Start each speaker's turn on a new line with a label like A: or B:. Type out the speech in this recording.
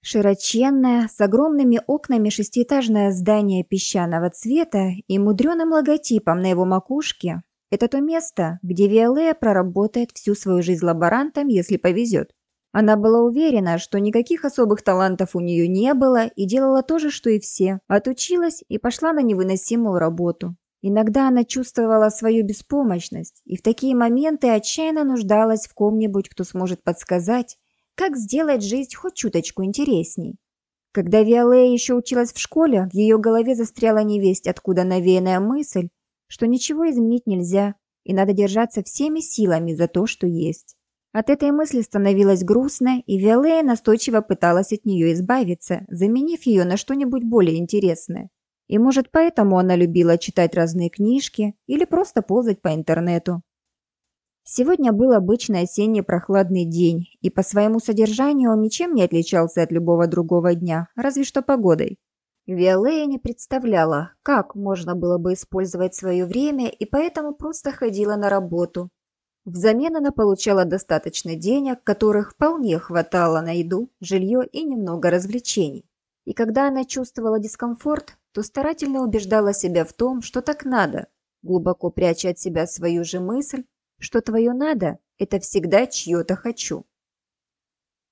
A: Широченное, с огромными окнами шестиэтажное здание песчаного цвета и мудреным логотипом на его макушке – это то место, где Виолетта проработает всю свою жизнь лаборантом, если повезет. Она была уверена, что никаких особых талантов у нее не было и делала то же, что и все. Отучилась и пошла на невыносимую работу. Иногда она чувствовала свою беспомощность и в такие моменты отчаянно нуждалась в ком-нибудь, кто сможет подсказать, как сделать жизнь хоть чуточку интересней. Когда Виолетта еще училась в школе, в ее голове застряла невесть, откуда навеянная мысль, что ничего изменить нельзя, и надо держаться всеми силами за то, что есть. От этой мысли становилось грустно, и Виолетта настойчиво пыталась от нее избавиться, заменив ее на что-нибудь более интересное. И, может, поэтому она любила читать разные книжки или просто ползать по интернету. Сегодня был обычный осенний прохладный день, и по своему содержанию он ничем не отличался от любого другого дня, разве что погодой. Виолетта не представляла, как можно было бы использовать свое время, и поэтому просто ходила на работу. Взамен она получала достаточно денег, которых вполне хватало на еду, жилье и немного развлечений. И когда она чувствовала дискомфорт, то старательно убеждала себя в том, что так надо, глубоко пряча от себя свою же мысль, что твое «надо» – это всегда чье-то «хочу».